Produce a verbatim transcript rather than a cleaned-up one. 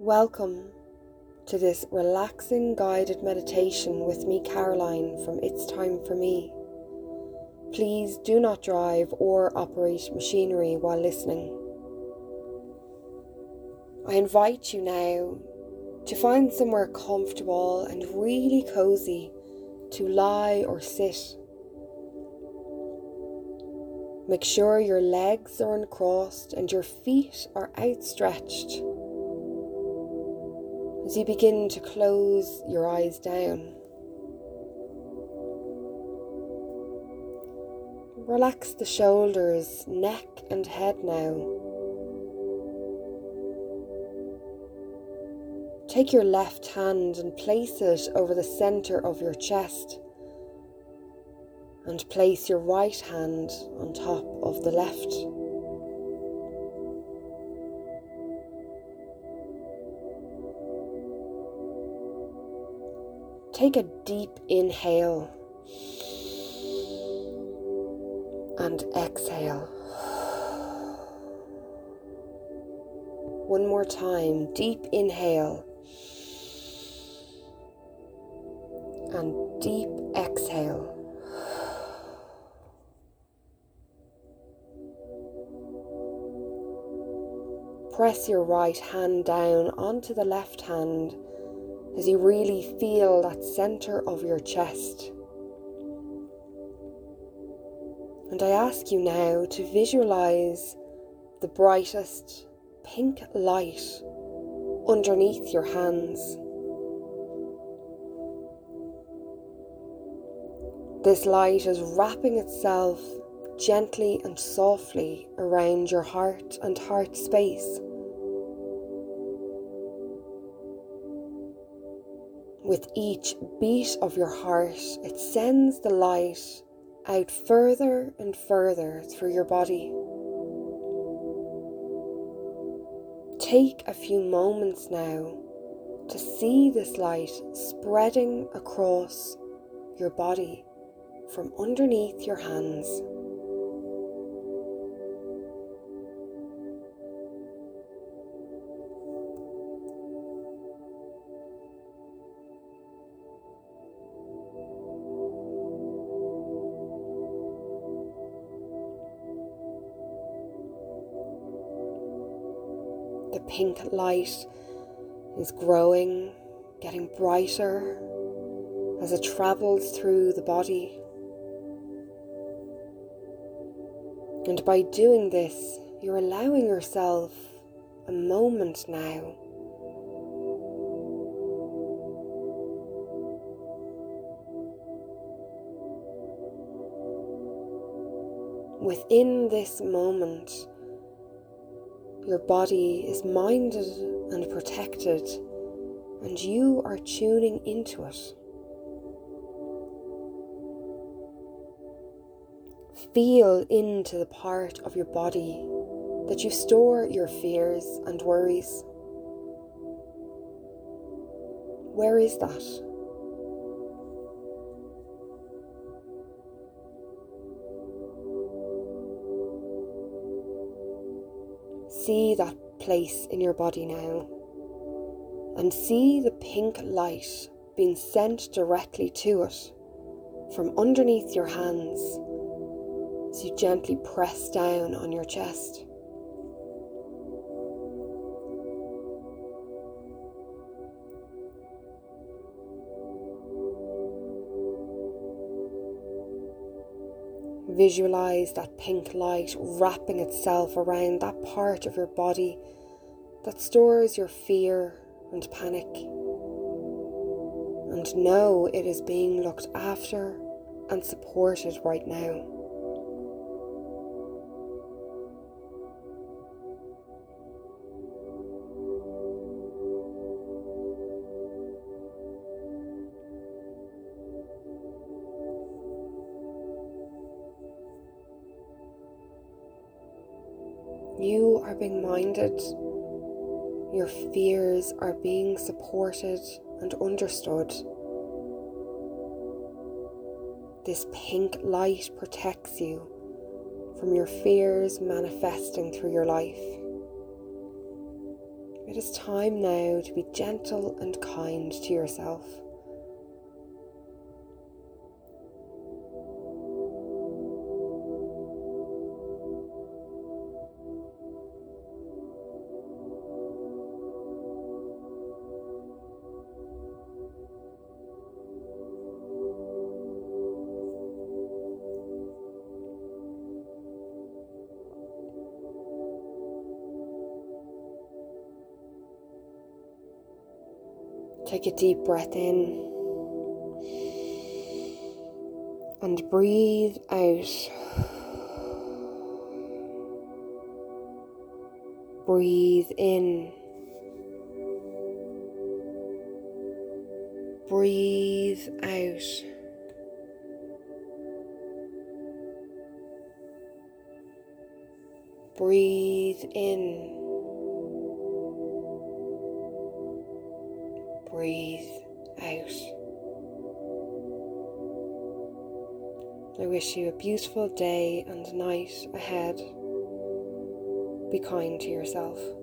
Welcome to this relaxing guided meditation with me, Caroline, from It's Time for Me. Please do not drive or operate machinery while listening. I invite you now to find somewhere comfortable and really cozy to lie or sit. Make sure your legs are uncrossed and your feet are outstretched. As you begin to close your eyes down, relax the shoulders, neck and head now. Take your left hand and place it over the center of your chest, and place your right hand on top of the left. Take a deep inhale and exhale. One more time, deep inhale and deep exhale. Press your right hand down onto the left hand as you really feel that center of your chest. And I ask you now to visualize the brightest pink light underneath your hands. This light is wrapping itself gently and softly around your heart and heart space. With each beat of your heart, it sends the light out further and further through your body. Take a few moments now to see this light spreading across your body from underneath your hands. The pink light is growing, getting brighter as it travels through the body. And by doing this, you're allowing yourself a moment now within this moment. Your body is minded and protected, and you are tuning into it. Feel into the part of your body that you store your fears and worries. Where is that? See that place in your body now, and see the pink light being sent directly to it from underneath your hands as you gently press down on your chest. Visualize that pink light wrapping itself around that part of your body that stores your fear and panic. And know it is being looked after and supported right now. You are being minded, your fears are being supported and understood. This pink light protects you from your fears manifesting through your life. It is time now to be gentle and kind to yourself. Take a deep breath in and breathe out. Breathe in. Breathe out. Breathe in. Breathe out. I wish you a beautiful day and night ahead. Be kind to yourself.